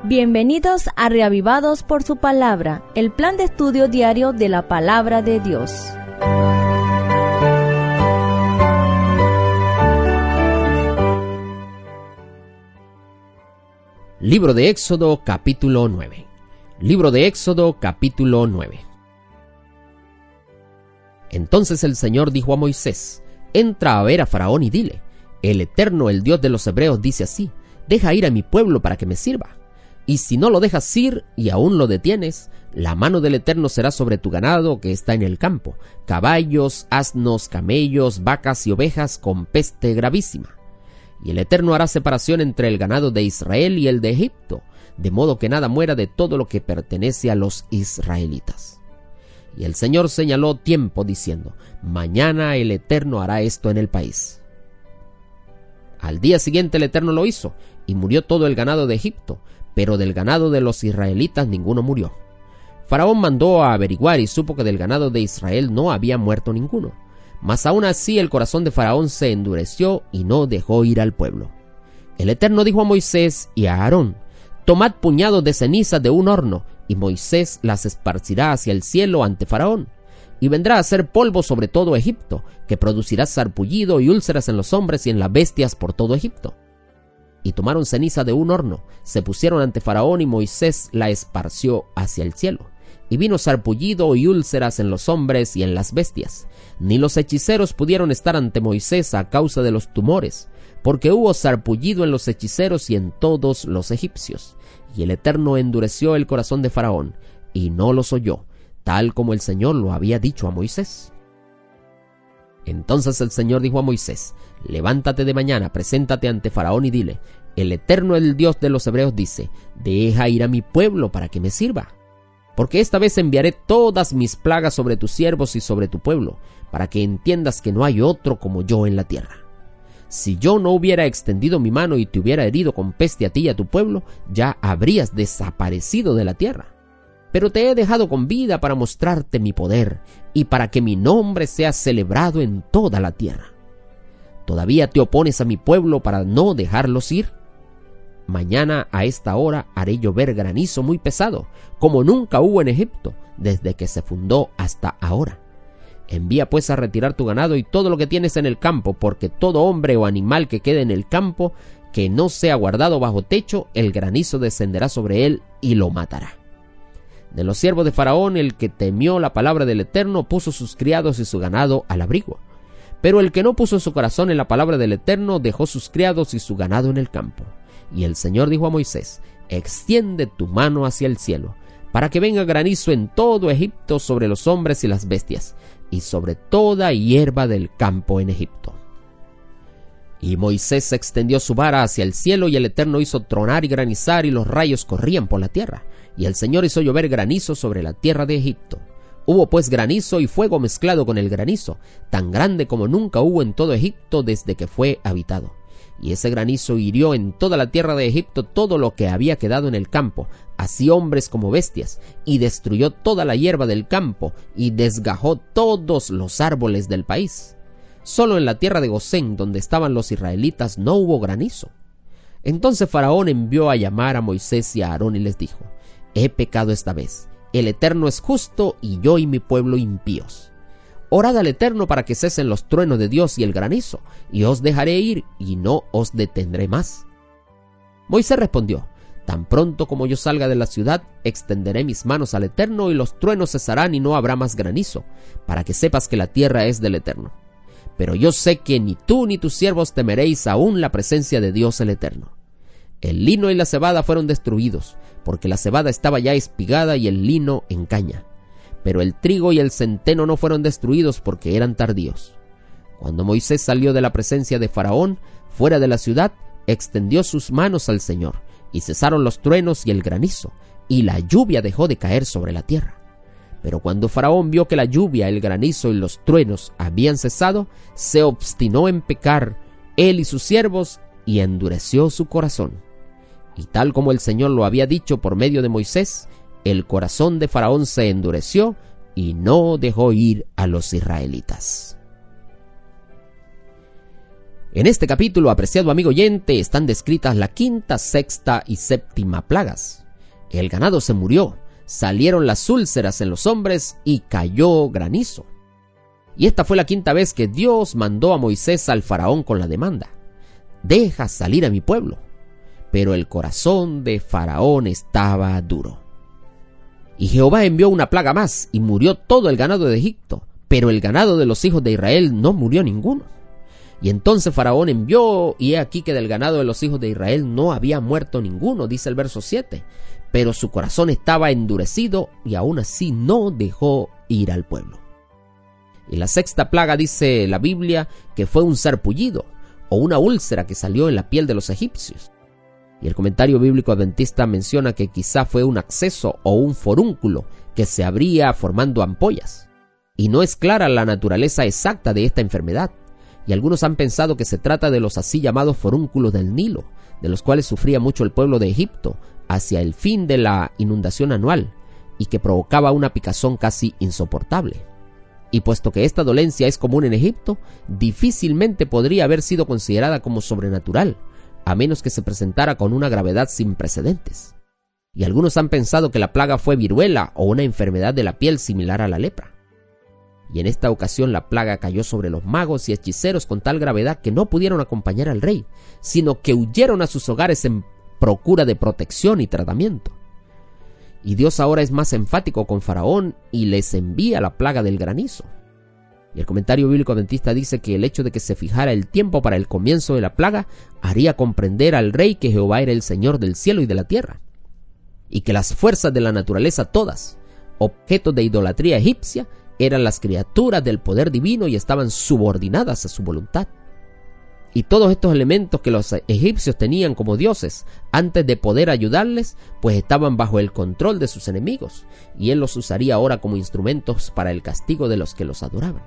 Bienvenidos a Reavivados por su Palabra, el plan de estudio diario de la Palabra de Dios. Libro de Éxodo, capítulo 9. Libro de Éxodo, capítulo 9. Entonces el Señor dijo a Moisés: entra a ver a Faraón y dile: el Eterno, el Dios de los Hebreos, dice así: deja ir a mi pueblo para que me sirva. Y si no lo dejas ir y aún lo detienes, la mano del Eterno será sobre tu ganado que está en el campo, caballos, asnos, camellos, vacas y ovejas con peste gravísima. Y el Eterno hará separación entre el ganado de Israel y el de Egipto, de modo que nada muera de todo lo que pertenece a los israelitas. Y el Señor señaló tiempo diciendo: mañana el Eterno hará esto en el país. Al día siguiente el Eterno lo hizo, y murió todo el ganado de Egipto, pero del ganado de los israelitas ninguno murió. Faraón mandó a averiguar y supo que del ganado de Israel no había muerto ninguno. Mas aún así el corazón de Faraón se endureció y no dejó ir al pueblo. El Eterno dijo a Moisés y a Aarón: tomad puñados de cenizas de un horno, y Moisés las esparcirá hacia el cielo ante Faraón. Y vendrá a ser polvo sobre todo Egipto, que producirá sarpullido y úlceras en los hombres y en las bestias por todo Egipto. Y tomaron ceniza de un horno, se pusieron ante Faraón, y Moisés la esparció hacia el cielo. Y vino sarpullido y úlceras en los hombres y en las bestias. Ni los hechiceros pudieron estar ante Moisés a causa de los tumores, porque hubo sarpullido en los hechiceros y en todos los egipcios. Y el Eterno endureció el corazón de Faraón, y no los oyó, tal como el Señor lo había dicho a Moisés. Entonces el Señor dijo a Moisés: levántate de mañana, preséntate ante Faraón y dile: el Eterno, el Dios de los Hebreos, dice: deja ir a mi pueblo para que me sirva. Porque esta vez enviaré todas mis plagas sobre tus siervos y sobre tu pueblo, para que entiendas que no hay otro como yo en la tierra. Si yo no hubiera extendido mi mano y te hubiera herido con peste a ti y a tu pueblo, ya habrías desaparecido de la tierra. Pero te he dejado con vida para mostrarte mi poder y para que mi nombre sea celebrado en toda la tierra. ¿Todavía te opones a mi pueblo para no dejarlos ir? Mañana a esta hora haré llover granizo muy pesado, como nunca hubo en Egipto, desde que se fundó hasta ahora. Envía pues a retirar tu ganado y todo lo que tienes en el campo, porque todo hombre o animal que quede en el campo, que no sea guardado bajo techo, el granizo descenderá sobre él y lo matará. De los siervos de Faraón, el que temió la palabra del Eterno puso sus criados y su ganado al abrigo. Pero el que no puso su corazón en la palabra del Eterno dejó sus criados y su ganado en el campo. Y el Señor dijo a Moisés: extiende tu mano hacia el cielo, para que venga granizo en todo Egipto sobre los hombres y las bestias, y sobre toda hierba del campo en Egipto. Y Moisés extendió su vara hacia el cielo, y el Eterno hizo tronar y granizar, y los rayos corrían por la tierra. Y el Señor hizo llover granizo sobre la tierra de Egipto. Hubo pues granizo y fuego mezclado con el granizo, tan grande como nunca hubo en todo Egipto desde que fue habitado. Y ese granizo hirió en toda la tierra de Egipto todo lo que había quedado en el campo, así hombres como bestias, y destruyó toda la hierba del campo, y desgajó todos los árboles del país. Solo en la tierra de Gosén, donde estaban los israelitas, no hubo granizo. Entonces Faraón envió a llamar a Moisés y a Aarón y les dijo: he pecado esta vez. El Eterno es justo y yo y mi pueblo impíos. Orad al Eterno para que cesen los truenos de Dios y el granizo, y os dejaré ir y no os detendré más. Moisés respondió: tan pronto como yo salga de la ciudad, extenderé mis manos al Eterno y los truenos cesarán y no habrá más granizo, para que sepas que la tierra es del Eterno. Pero yo sé que ni tú ni tus siervos temeréis aún la presencia de Dios el Eterno. El lino y la cebada fueron destruidos, porque la cebada estaba ya espigada y el lino en caña. Pero el trigo y el centeno no fueron destruidos porque eran tardíos. Cuando Moisés salió de la presencia de Faraón, fuera de la ciudad, extendió sus manos al Señor, y cesaron los truenos y el granizo, y la lluvia dejó de caer sobre la tierra. Pero cuando Faraón vio que la lluvia, el granizo y los truenos habían cesado, se obstinó en pecar, él y sus siervos, y endureció su corazón. Y tal como el Señor lo había dicho por medio de Moisés, el corazón de Faraón se endureció y no dejó ir a los israelitas. En este capítulo, apreciado amigo oyente, están descritas la quinta, sexta y séptima plagas. El ganado se murió, salieron las úlceras en los hombres y cayó granizo. Y esta fue la quinta vez que Dios mandó a Moisés al faraón con la demanda: deja salir a mi pueblo. Pero el corazón de faraón estaba duro. Y Jehová envió una plaga más y murió todo el ganado de Egipto, pero el ganado de los hijos de Israel no murió ninguno. Y entonces Faraón envió, y he aquí que del ganado de los hijos de Israel no había muerto ninguno, dice el verso 7. Pero su corazón estaba endurecido y aún así no dejó ir al pueblo. Y la sexta plaga dice la Biblia que fue un sarpullido o una úlcera que salió en la piel de los egipcios. Y el comentario bíblico adventista menciona que quizá fue un acceso o un forúnculo que se abría formando ampollas. Y no es clara la naturaleza exacta de esta enfermedad. Y algunos han pensado que se trata de los así llamados forúnculos del Nilo, de los cuales sufría mucho el pueblo de Egipto hacia el fin de la inundación anual, y que provocaba una picazón casi insoportable. Y puesto que esta dolencia es común en Egipto, difícilmente podría haber sido considerada como sobrenatural, a menos que se presentara con una gravedad sin precedentes. Y algunos han pensado que la plaga fue viruela o una enfermedad de la piel similar a la lepra. Y en esta ocasión la plaga cayó sobre los magos y hechiceros con tal gravedad que no pudieron acompañar al rey, sino que huyeron a sus hogares en procura de protección y tratamiento. Y Dios ahora es más enfático con Faraón y les envía la plaga del granizo. Y el comentario bíblico adventista dice que el hecho de que se fijara el tiempo para el comienzo de la plaga haría comprender al rey que Jehová era el Señor del cielo y de la tierra, y que las fuerzas de la naturaleza todas, objetos de idolatría egipcia, eran las criaturas del poder divino y estaban subordinadas a su voluntad. Y todos estos elementos que los egipcios tenían como dioses, antes de poder ayudarles, pues estaban bajo el control de sus enemigos, y él los usaría ahora como instrumentos para el castigo de los que los adoraban.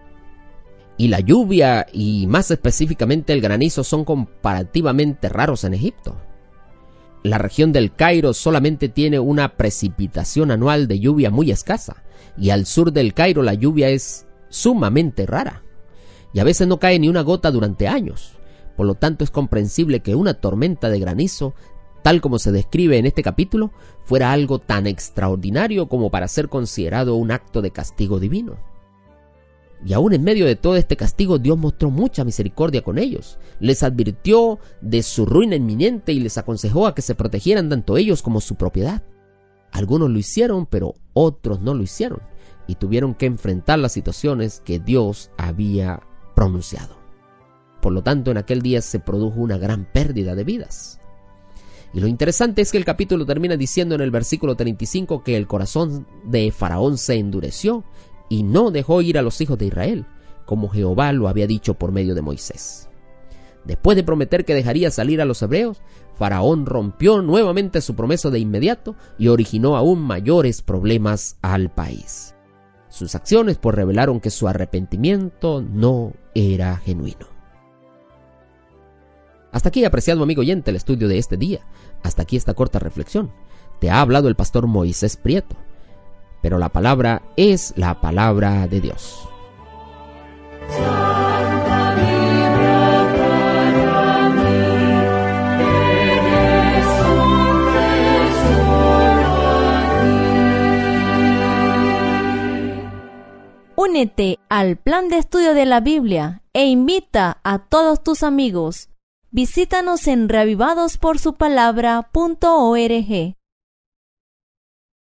Y la lluvia, y más específicamente el granizo, son comparativamente raros en Egipto. La región del Cairo solamente tiene una precipitación anual de lluvia muy escasa, y al sur del Cairo la lluvia es sumamente rara, y a veces no cae ni una gota durante años. Por lo tanto, es comprensible que una tormenta de granizo, tal como se describe en este capítulo, fuera algo tan extraordinario como para ser considerado un acto de castigo divino. Y aún en medio de todo este castigo, Dios mostró mucha misericordia con ellos. Les advirtió de su ruina inminente y les aconsejó a que se protegieran tanto ellos como su propiedad. Algunos lo hicieron, pero otros no lo hicieron, y tuvieron que enfrentar las situaciones que Dios había pronunciado. Por lo tanto, en aquel día se produjo una gran pérdida de vidas. Y lo interesante es que el capítulo termina diciendo en el versículo 35 que el corazón de Faraón se endureció y no dejó ir a los hijos de Israel, como Jehová lo había dicho por medio de Moisés. Después de prometer que dejaría salir a los hebreos, Faraón rompió nuevamente su promesa de inmediato y originó aún mayores problemas al país. Sus acciones pues revelaron que su arrepentimiento no era genuino. Hasta aquí, apreciado amigo oyente, el estudio de este día. Hasta aquí esta corta reflexión. Te ha hablado el pastor Moisés Prieto, pero la palabra es la palabra de Dios. Únete al plan de estudio de la Biblia e invita a todos tus amigos. Visítanos en reavivadosporsupalabra.org.